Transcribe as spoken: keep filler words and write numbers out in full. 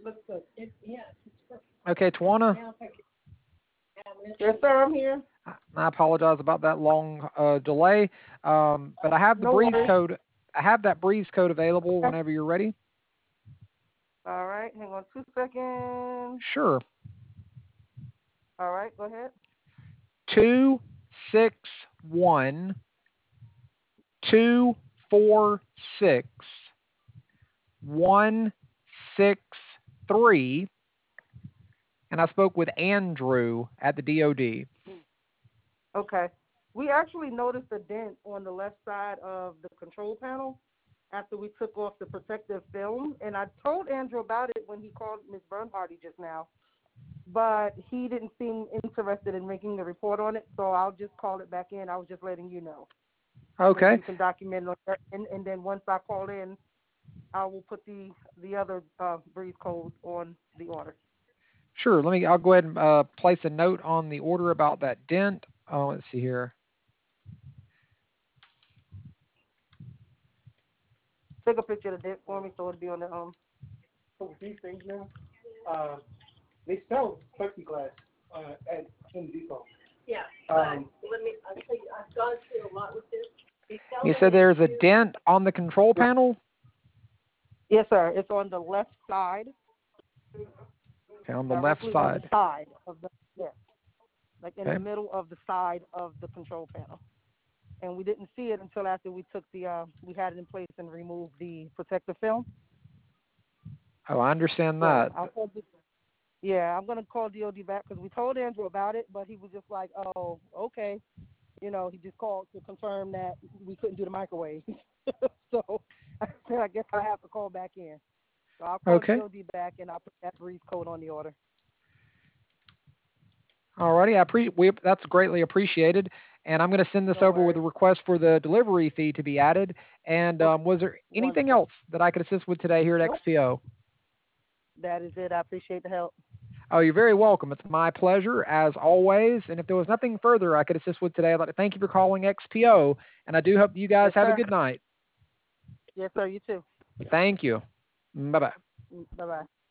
looks good. It, yes, it's perfect. Okay, Tawana. Now if I could have an Yes, sir, I'm here. I apologize about that long uh, delay, um, but I have the No breeze worries. code. I have that breeze code available Okay. whenever you're ready. All right, hang on two seconds. Sure. All right, go ahead. Two six one two four six one six three, and I spoke with Andrew at the D O D. Okay. We actually noticed a dent on the left side of the control panel after we took off the protective film, and I told Andrew about it when he called Miz Bernhardy just now, but he didn't seem interested in making a report on it, so I'll just call it back in. I was just letting you know. So Okay. you can document it, and, and then once I call in, I will put the the other uh, breeze code on the order. Sure. Let me. I'll go ahead and uh, place a note on the order about that dent. Oh, let's see here. Take a picture of the dent for me so it'll be on the um. So with these things now, uh, they sell plexiglass uh, at Home Depot. Yeah. Um, Let me, I'll tell you, I've gone through a lot with this. They sell You them said in there's a two- dent on the control panel. Yes, sir. It's on the left side, Okay, on the left directly on the side. side of the yes, like in Okay. the middle of the side of the control panel. And we didn't see it until after we took the uh, we had it in place and removed the protective film. Oh, I understand So that. I'll call the, yeah, I'm gonna call D O D back because we told Andrew about it, but he was just like, oh, okay, you know, he just called to confirm that we couldn't do the microwave. So I said, I guess I have to call back in. So I'll call Okay. D O D back and I'll put that breeze code on the order. Alrighty, I pre- we, that's greatly appreciated, and I'm going to send this No over with a worries. request for the delivery fee to be added. And um, was there anything Wonderful. else that I could assist with today here at Nope. X P O? That is it. I appreciate the help. Oh, you're very welcome. It's my pleasure, as always. And if there was nothing further I could assist with today, I'd like to thank you for calling X P O, and I do hope you guys Yes, have a sir. good night. Yes, sir. You too. Thank you. Bye-bye. Bye bye.